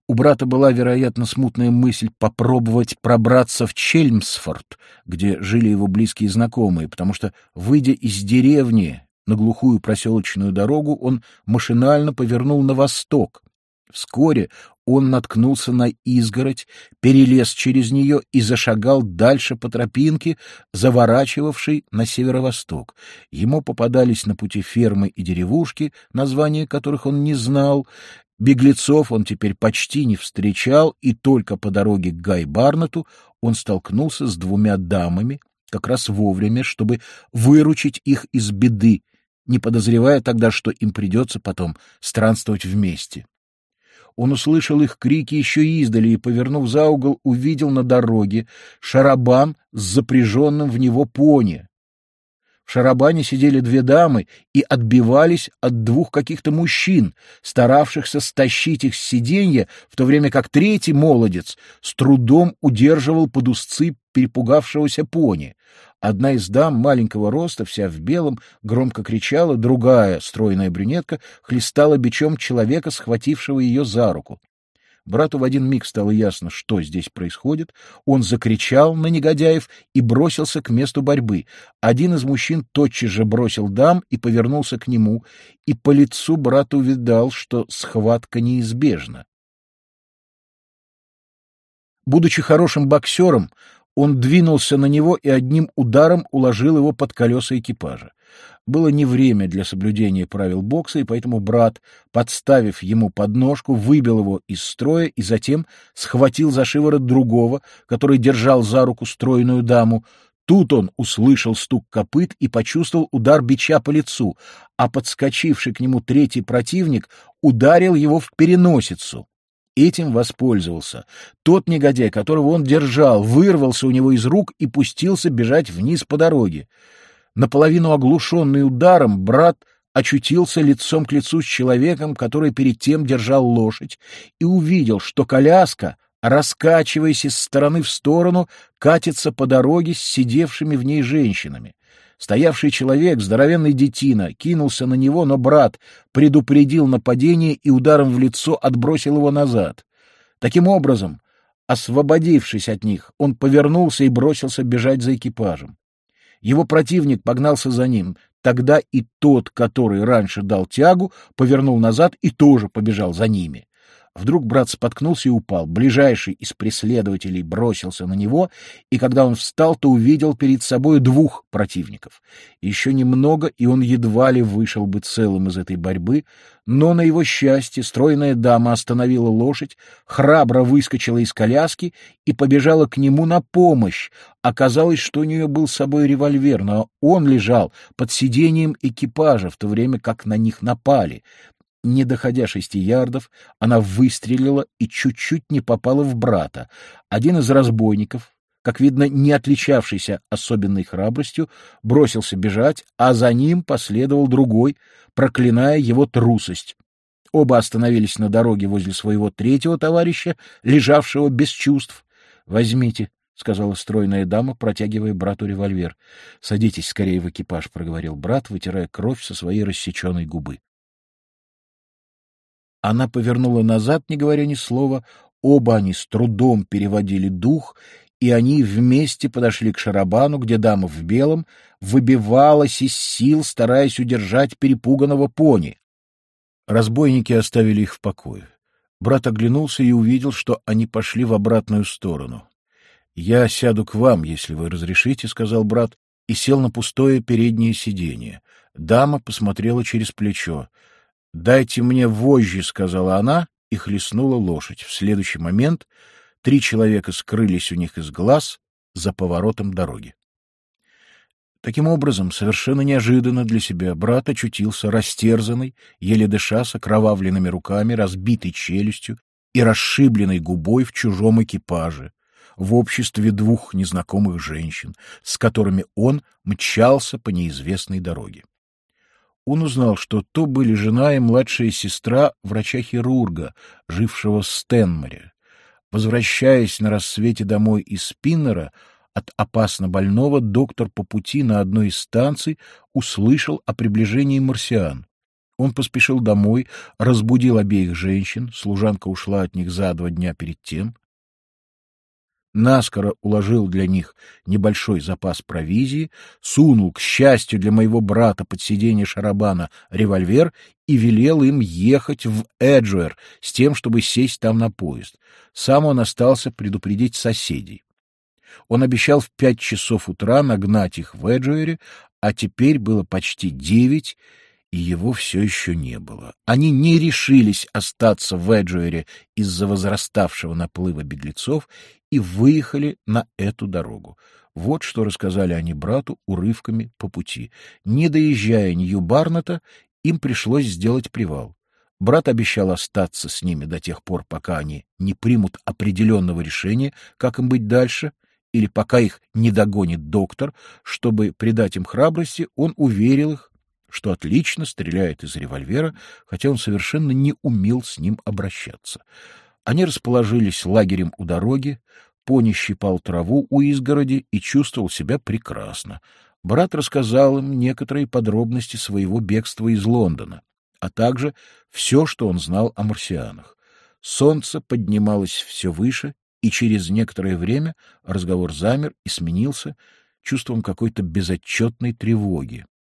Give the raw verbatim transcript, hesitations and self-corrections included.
У брата была, вероятно, смутная мысль попробовать пробраться в Чельмсфорд, где жили его близкие знакомые, потому что, выйдя из деревни на глухую проселочную дорогу, он машинально повернул на восток. Вскоре он наткнулся на изгородь, перелез через нее и зашагал дальше по тропинке, заворачивавшей на северо-восток. Ему попадались на пути фермы и деревушки, названия которых он не знал. Беглецов он теперь почти не встречал, и только по дороге к Гай-Барнету он столкнулся с двумя дамами, как раз вовремя, чтобы выручить их из беды, не подозревая тогда, что им придется потом странствовать вместе. Он услышал их крики еще издали и, повернув за угол, увидел на дороге шарабан с запряженным в него пони. В шарабане сидели две дамы и отбивались от двух каких-то мужчин, старавшихся стащить их с сиденья, в то время как третий молодец с трудом удерживал под узцы перепугавшегося пони. Одна из дам маленького роста, вся в белом, громко кричала, другая, стройная брюнетка, хлестала бичом человека, схватившего ее за руку. Брату в один миг стало ясно, что здесь происходит. Он закричал на негодяев и бросился к месту борьбы. Один из мужчин тотчас же бросил дам и повернулся к нему, и по лицу брат увидал, что схватка неизбежна. Будучи хорошим боксером, он двинулся на него и одним ударом уложил его под колеса экипажа. Было не время для соблюдения правил бокса, и поэтому брат, подставив ему подножку, выбил его из строя и затем схватил за шиворот другого, который держал за руку стройную даму. Тут он услышал стук копыт и почувствовал удар бича по лицу, а подскочивший к нему третий противник ударил его в переносицу. Этим воспользовался тот негодяй, которого он держал, вырвался у него из рук и пустился бежать вниз по дороге. Наполовину оглушенный ударом, брат очутился лицом к лицу с человеком, который перед тем держал лошадь, и увидел, что коляска, раскачиваясь из стороны в сторону, катится по дороге с сидевшими в ней женщинами. Стоявший человек, здоровенный детина, кинулся на него, но брат предупредил нападение и ударом в лицо отбросил его назад. Таким образом, освободившись от них, он повернулся и бросился бежать за экипажем. Его противник погнался за ним. Тогда и тот, который раньше дал тягу, повернул назад и тоже побежал за ними. Вдруг брат споткнулся и упал. Ближайший из преследователей бросился на него, и когда он встал, то увидел перед собой двух противников. Еще немного, и он едва ли вышел бы целым из этой борьбы, но, на его счастье, стройная дама остановила лошадь, храбро выскочила из коляски и побежала к нему на помощь. Оказалось, что у нее был с собой револьвер, но он лежал под сиденьем экипажа, в то время как на них напали. Не доходя шести ярдов, она выстрелила и чуть-чуть не попала в брата. Один из разбойников, как видно, не отличавшийся особенной храбростью, бросился бежать, а за ним последовал другой, проклиная его трусость. Оба остановились на дороге возле своего третьего товарища, лежавшего без чувств. — Возьмите, — сказала стройная дама, протягивая брату револьвер. — Садитесь скорее в экипаж, — проговорил брат, вытирая кровь со своей рассеченной губы. Она повернула назад, не говоря ни слова. Оба они с трудом переводили дух, и они вместе подошли к шарабану, где дама в белом выбивалась из сил, стараясь удержать перепуганного пони. Разбойники оставили их в покое. Брат оглянулся и увидел, что они пошли в обратную сторону. — Я сяду к вам, если вы разрешите, — сказал брат, и сел на пустое переднее сиденье. Дама посмотрела через плечо. «Дайте мне вожжи», — сказала она, и хлестнула лошадь. В следующий момент три человека скрылись у них из глаз за поворотом дороги. Таким образом, совершенно неожиданно для себя брат очутился растерзанный, еле дыша, с окровавленными руками, разбитой челюстью и расшибленной губой в чужом экипаже, в обществе двух незнакомых женщин, с которыми он мчался по неизвестной дороге. Он узнал, что то были жена и младшая сестра врача-хирурга, жившего в Стэнморе. Возвращаясь на рассвете домой из Спиннера от опасно больного, доктор по пути на одной из станций услышал о приближении марсиан. Он поспешил домой, разбудил обеих женщин, служанка ушла от них за два дня перед тем, наскоро уложил для них небольшой запас провизии, сунул, к счастью для моего брата, под сиденье шарабана револьвер и велел им ехать в Эджуэр с тем, чтобы сесть там на поезд. Сам он остался предупредить соседей. Он обещал в пять часов утра нагнать их в Эджуэре, а теперь было почти девять, и его все еще не было. Они не решились остаться в Эджуэре из-за возраставшего наплыва беглецов и выехали на эту дорогу. Вот что рассказали они брату урывками по пути. Не доезжая Нью-Барнета, им пришлось сделать привал. Брат обещал остаться с ними до тех пор, пока они не примут определенного решения, как им быть дальше, или пока их не догонит доктор. Чтобы придать им храбрости, он уверил их, что отлично стреляет из револьвера, хотя он совершенно не умел с ним обращаться. Они расположились лагерем у дороги, пони щипал траву у изгороди и чувствовал себя прекрасно. Брат рассказал им некоторые подробности своего бегства из Лондона, а также все, что он знал о марсианах. Солнце поднималось все выше, и через некоторое время разговор замер и сменился чувством какой-то безотчетной тревоги.